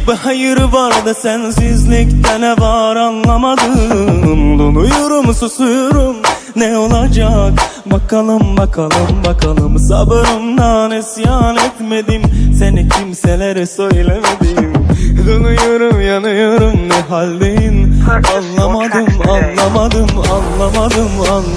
bir hayır var da sensizlikte ne var anlamadım. Donuyorum, susuyorum, ne olacak bakalım bakalım bakalım. Sabrımdan isyan etmedim, seni kimselere söylemedim. Donuyorum, yanıyorum, ne haldeyim anlamadım anlamadım anlamadım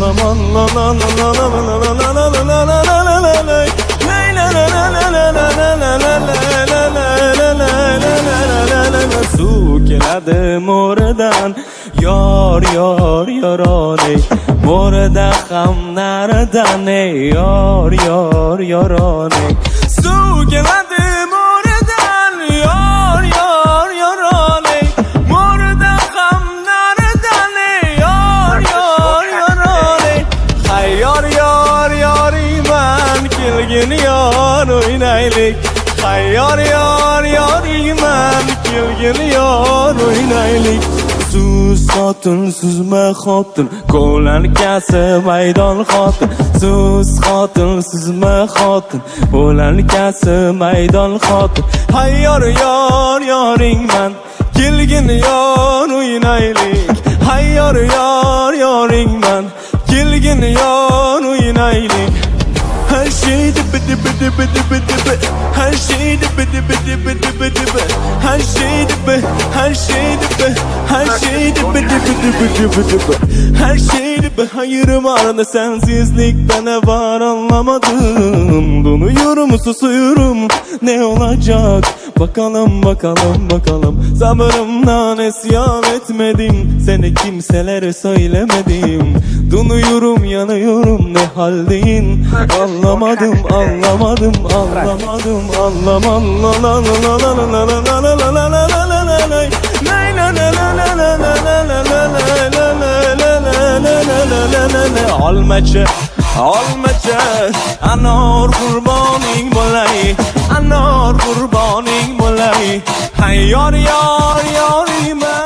su keladim oradan yar yar yarane morada ham naradan yar yar yarane su keladim oradan yar yar yarane morada ham naradan yar yar yarane hay yar yar yariman kelgin yar oynaylik hay yar yar yariman kelgin yar oynaylik. Sus xotin, suzma xotin, qo'lankasi maydon xotin. Sus xotin, suzma xotin, qo'lankasi maydon xotin. Hay yor yor yoringman, kelgin yor o'ynaylik. Hay yor yor yoringman, kelgin yor o'ynaylik. Her şey dibi dibi dibi dibi dibi, her şey dibi dibi dibi dibi dibi, her şey dibi, her şey dibi, her şey dibi dibi dibi dibi dibi, her şey dibi. Hayır var da sensizlikte ne var anlamadım. Donuyorum, susuyorum, ne olacak bakalım bakalım bakalım. Sabrımdan isyan etmedim, seni kimselere söylemedim. Donuyorum, yanıyorum, ne haldeyim anlamadım anlamadım anlamadım olmacha olmacha anor qurboning bo'lay anor qurboning bo'lay hay yor yor yorim